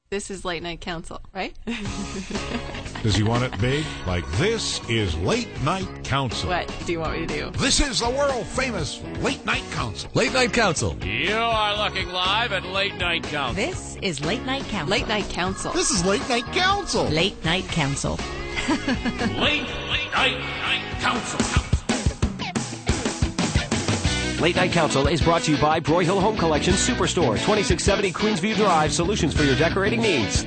This is Late Night Council, right? Does he want it big? Like, this is Late Night Council. What do you want me to do? This is the world-famous Late Night Council. Late Night Council. You are looking live at Late Night Council. This is Late Night Council. Late Night Council. This is Late Night Council. Late Night Council. Late Night Council. Late Night Council is brought to you by Broyhill Home Collection Superstore, 2670 Queensview Drive. Solutions for your decorating needs.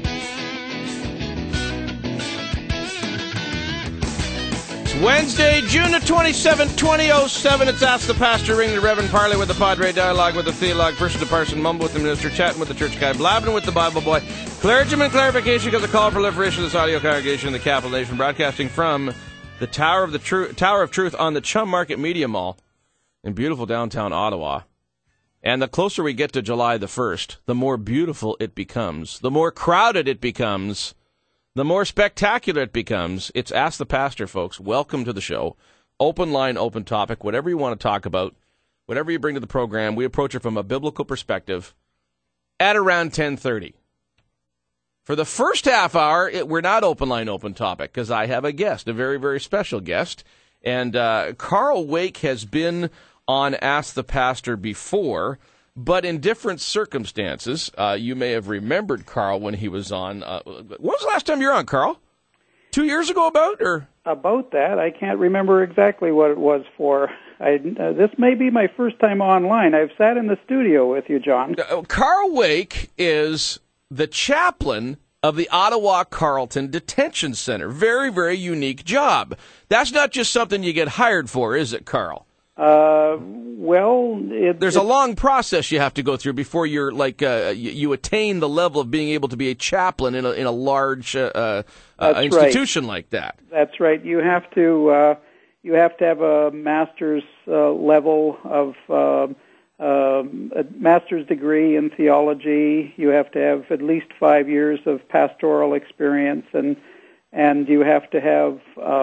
It's Wednesday, June the 27th, 2007. It's Ask the Pastor, ring the Reverend, Parley with the Padre, dialogue with the theologue, person to person, mumble with the minister, chatting with the church guy, blabbing with the Bible boy, clergyman clarification because the call for proliferation of this audio congregation in the Capital Nation, broadcasting from the Tower of Truth on the Chum Market Media Mall in beautiful downtown Ottawa. And the closer we get to July the 1st, the more beautiful it becomes, the more crowded it becomes, the more spectacular it becomes. It's Ask the Pastor, folks. Welcome to the show. Open line, open topic, whatever you want to talk about, whatever you bring to the program, we approach it from a biblical perspective at around 10:30. For the first half hour, we're not open line, open topic, because I have a guest, a very, very special guest. And Carl Wake has been on Ask the Pastor before, but in different circumstances. You may have remembered Carl when he was on. When was the last time you were on, Carl? 2 years ago, or? About that. I can't remember exactly what it was for. This may be my first time online. I've sat in the studio with you, John. Carl Wake is the chaplain of the Ottawa Carleton Detention Center. Very, very unique job. That's not just something you get hired for, is it, Carl? Well, there's a long process you have to go through before you're you attain the level of being able to be a chaplain in a large institution like that. That's right. You have to have a master's level of a master's degree in theology. You have to have at least 5 years of pastoral experience, and you have to have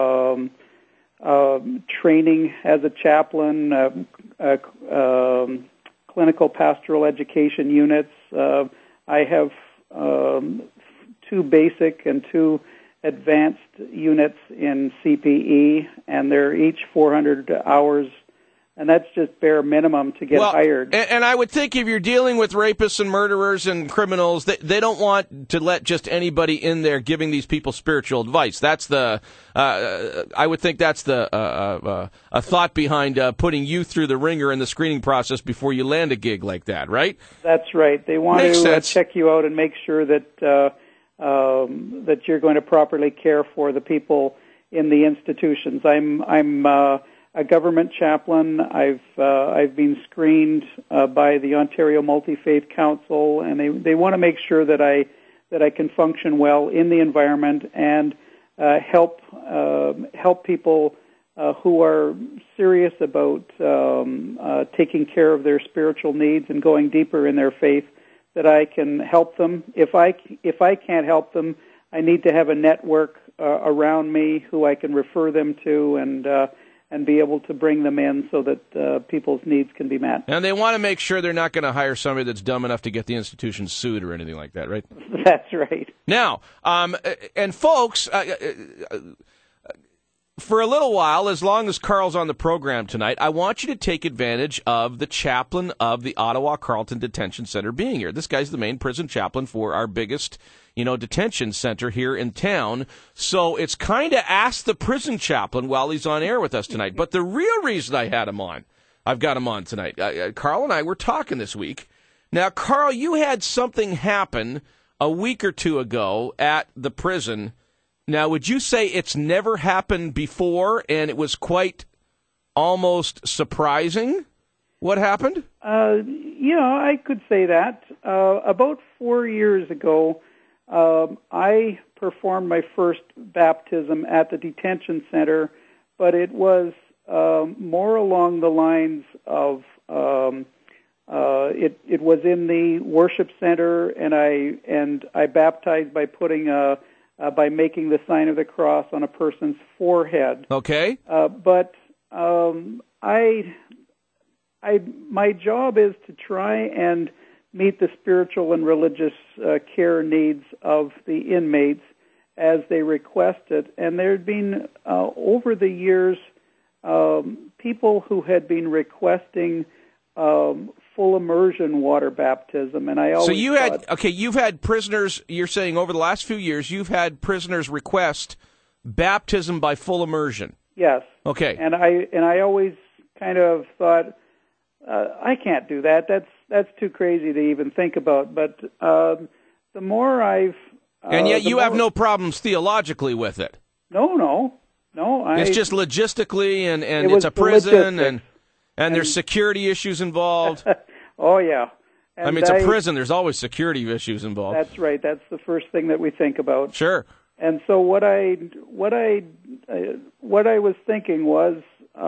training as a chaplain, clinical pastoral education units. I have 2 basic and 2 advanced units in CPE, and they're each 400 hours. And that's just bare minimum to get hired. And I would think if you're dealing with rapists and murderers and criminals, they don't want to let just anybody in there giving these people spiritual advice. That's I would think that's a thought behind putting you through the ringer in the screening process before you land a gig like that, right? That's right. They want to check you out and make sure that that you're going to properly care for the people in the institutions. I'm a government chaplain. I've been screened by the Ontario Multi-Faith Council, and they want to make sure that I can function well in the environment and help people who are serious about taking care of their spiritual needs and going deeper in their faith. That I can help them. If I can't help them, I need to have a network around me who I can refer them to and be able to bring them in so that people's needs can be met. And they want to make sure they're not going to hire somebody that's dumb enough to get the institution sued or anything like that, right? That's right. Now, and folks, for a little while, as long as Carl's on the program tonight, I want you to take advantage of the chaplain of the Ottawa Carleton Detention Center being here. This guy's the main prison chaplain for our biggest detention center here in town. So it's kind of ask the prison chaplain while he's on air with us tonight. But the real reason I've got him on tonight, Carl and I were talking this week. Now, Carl, you had something happen a week or two ago at the prison. Now, would you say it's never happened before and it was quite almost surprising what happened? I could say that. About 4 years ago, I performed my first baptism at the detention center, but it was more along the lines of it was in the worship center, and I baptized by putting by making the sign of the cross on a person's forehead. Okay. But my job is to try and meet the spiritual and religious care needs of the inmates as they request it. And there had been, over the years, people who had been requesting full immersion water baptism, and I always you've had prisoners. You're saying over the last few years, you've had prisoners request baptism by full immersion. Yes. Okay. And I always kind of thought, I can't do that. That's too crazy to even think about. But the more I've and yet you have no problems theologically with it. No. It's just logistically, and it's a prison, and there's security issues involved. Oh, yeah. And I mean, it's a prison. There's always security issues involved. That's right. That's the first thing that we think about. Sure. And so what I was thinking was,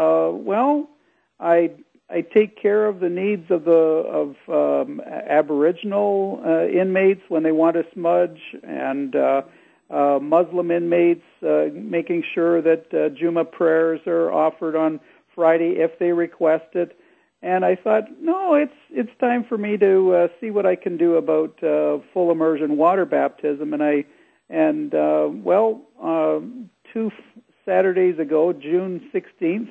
I take care of the needs of Aboriginal inmates when they want to smudge, and Muslim inmates, making sure that Juma prayers are offered on Friday if they request it. And I thought, no, it's time for me to see what I can do about full immersion water baptism. And 2 Saturdays ago, June 16th,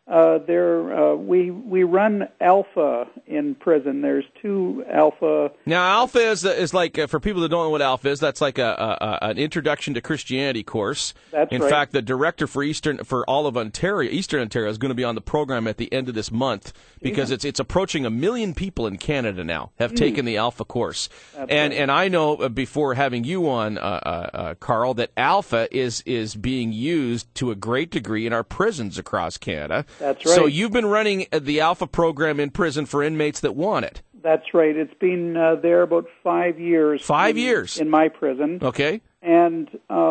we run Alpha in prison. There's 2 Alpha. Now, Alpha is like, for people that don't know what Alpha is, that's like an introduction to Christianity course. That's right. In fact, the director for all of Ontario, Eastern Ontario, is going to be on the program at the end of this month, because it's approaching 1 million people in Canada now have taken the Alpha course. And I know, before having you on, Carl, that Alpha is being used to a great degree in our prisons across Canada. That's right. So you've been running the Alpha program in prison for inmates that want it. That's right. It's been there about 5 years. 5 years in my prison. Okay. And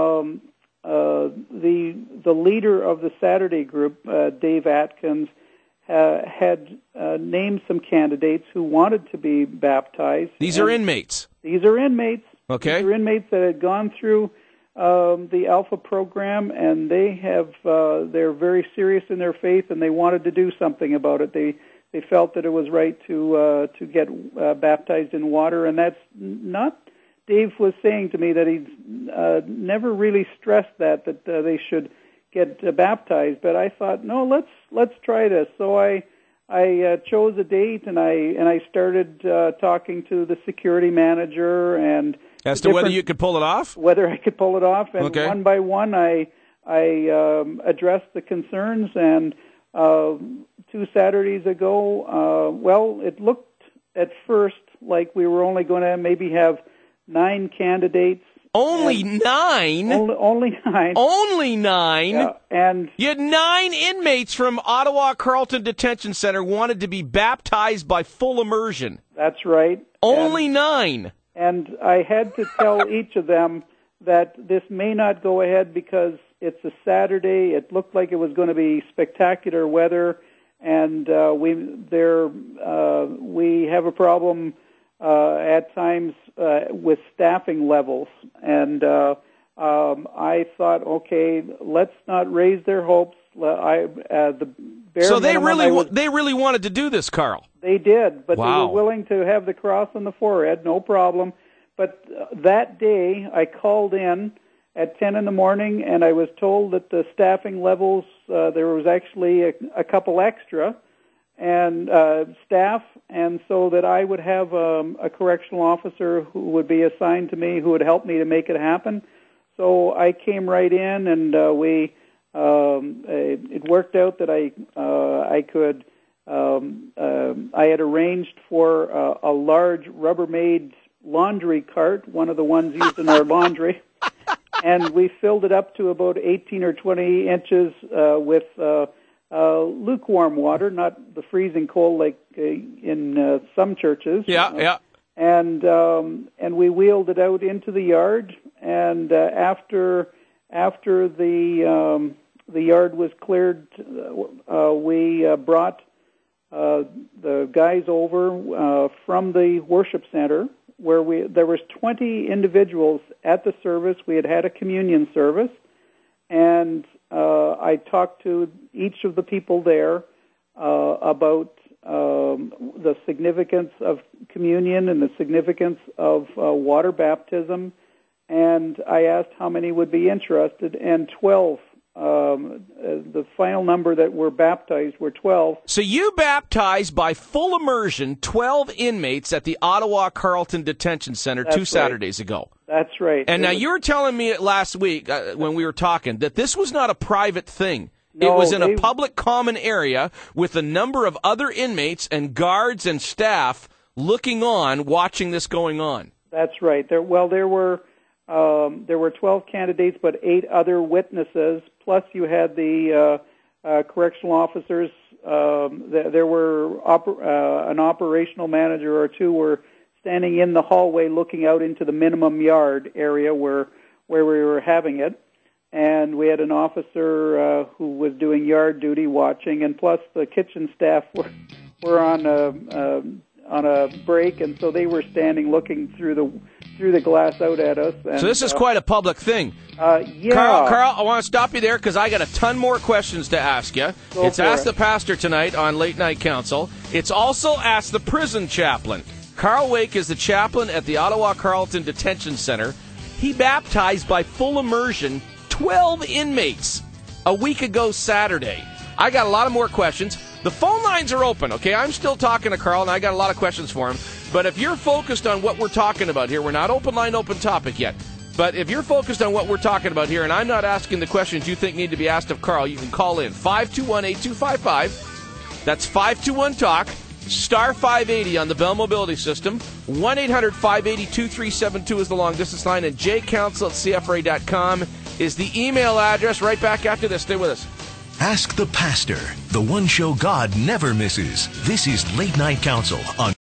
the leader of the Saturday group, Dave Atkins, had named some candidates who wanted to be baptized. These are inmates. These are inmates. Okay. These are inmates that had gone through the Alpha program, and they're very serious in their faith, and they wanted to do something about it. They felt that it was right to get baptized in water, and that's not. Dave was saying to me that he's never really stressed that they should get baptized, but I thought, no, let's try this. So I chose a date, and I started talking to the security manager and as to whether you could pull it off. Whether I could pull it off, and okay. One by one, I addressed the concerns. And 2 Saturdays ago, it looked at first like we were only going to maybe have 9 candidates. Only 9? Only 9. Only 9? Yeah, and you had 9 inmates from Ottawa Carleton Detention Center wanted to be baptized by full immersion. That's right. Only 9. And I had to tell each of them that this may not go ahead because it's a Saturday. It looked like it was going to be spectacular weather, and we have a problem at times with staffing levels. And I thought, okay, let's not raise their hopes. So they really wanted to do this, Carl. They did, but wow. They were willing to have the cross on the forehead, no problem. But that day, I called in at 10 in the morning, and I was told that the staffing levels, there was actually a couple extra and staff, and so that I would have a correctional officer who would be assigned to me, who would help me to make it happen. So I came right in, and it worked out that I could. I had arranged for a large Rubbermaid laundry cart, one of the ones used in our laundry, and we filled it up to about 18 or 20 inches with lukewarm water, not the freezing cold like in some churches. Yeah. And we wheeled it out into the yard, and after the yard was cleared, we brought the guys over from the worship center, where there was 20 individuals at the service. We had a communion service, and I talked to each of the people there about the significance of communion and the significance of water baptism, and I asked how many would be interested, and 12. The final number that were baptized were 12. So you baptized by full immersion 12 inmates at the Ottawa Carleton Detention Center That's 2 Saturdays ago. That's right. And now you were telling me last week when we were talking that this was not a private thing. No, it was in a public common area with a number of other inmates and guards and staff looking on, watching this going on. That's right. There were 12 candidates, but 8 other witnesses. Plus, you had the correctional officers. There were an operational manager or two were standing in the hallway, looking out into the minimum yard area where we were having it. And we had an officer who was doing yard duty, watching. And plus, the kitchen staff were on a break, and so they were standing, looking through the glass out at us. And, so this is quite a public thing. Yeah. Carl, I want to stop you there because I got a ton more questions to ask you. It's Ask the Pastor tonight on Late Night Council. It's also Ask the Prison Chaplain. Carl Wake is the chaplain at the Ottawa Carleton Detention Center. He baptized by full immersion 12 inmates a week ago Saturday. I got a lot of more questions. The phone lines are open, okay? I'm still talking to Carl, and I got a lot of questions for him. But if you're focused on what we're talking about here, we're not open line, open topic yet. But if you're focused on what we're talking about here, and I'm not asking the questions you think need to be asked of Carl, you can call in 521-8255. That's 521-TALK, star 580 on the Bell Mobility System. 1-800-580-2372 is the long-distance line, and jcouncil@cfra.com is the email address. Right back after this. Stay with us. Ask the Pastor, the one show God never misses. This is Late Night Council on